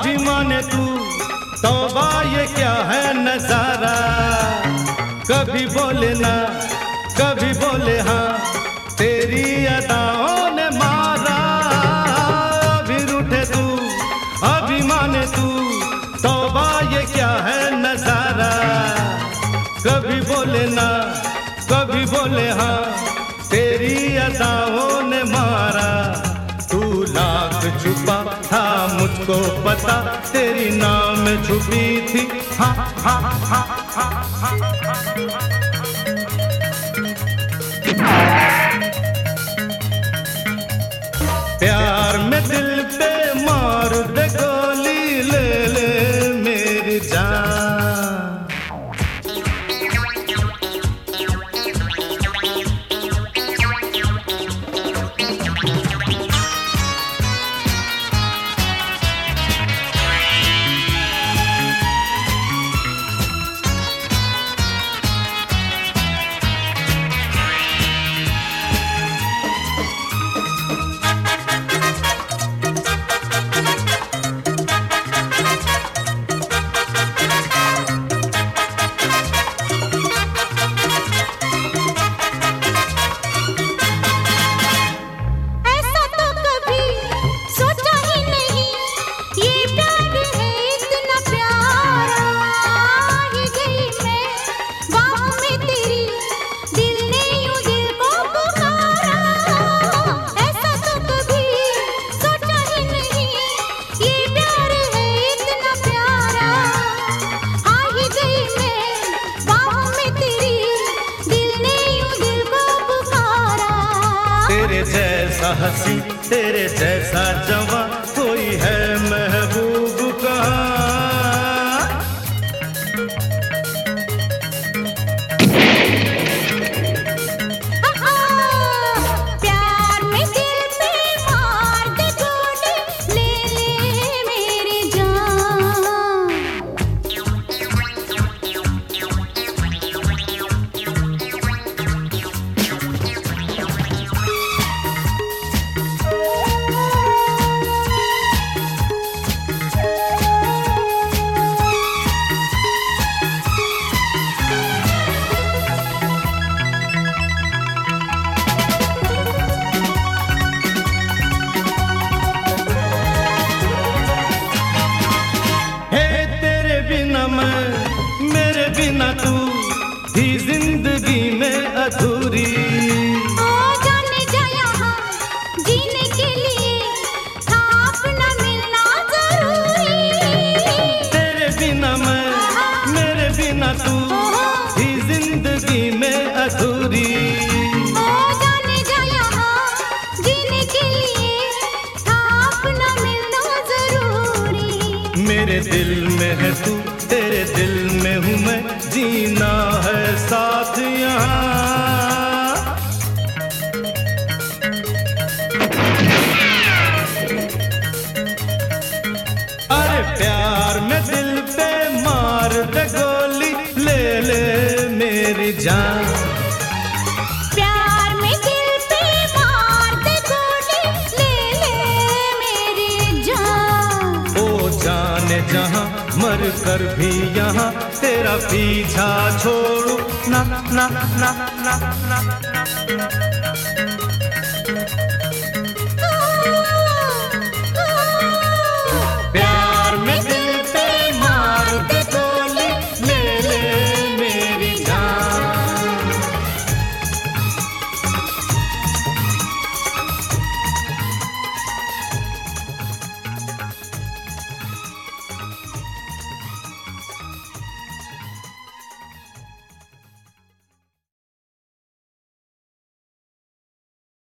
अभी माने तू तौबा ये क्या है नजारा। कभी बोले ना कभी बोले हाँ, तेरी अदाओं ने मारा। अभी रूठे तू अभी माने तू तौबा ये क्या है नजारा। कभी बोले ना कभी बोले हाँ, तेरी अदाओं ने मारा। तू लाख छुपा था मुझको पता, तेरी नाम छुपी थी हाँ हाँ हाँ हाँ हाँ। प्यार में दिल पे मार दे गोली, ले ले मेरी जान। तेरे जैसा हंसी तेरे जैसा जवां कोई है महबूब कहाँ। प्यार में दिल पे मार दे गोली, ले ले मेरी जान। मेरे बिना तू ही जिंदगी में अधूरी। ओ जाने जा यहाँ जीने के लिए था अपना मिलना जरूरी। तेरे बिना मैं मेरे बिना तू ही जिंदगी में अधूरी। ओ जाने जा यहाँ जीने के लिए था अपना मिलना जरूरी। मेरे दिल में है तू तेरे दिल में हूँ मैं, जीना है साथ यहाँ। अरे प्यार में दिल पे मार दे गोली, ले ले मेरी जान। प्यार में दिल पे मार दे गोली, ले ले मेरी जान। ओ जाने जहाँ मर कर भी यहाँ तेरा पीछा छोड़ू ना ना ना ना ना ना।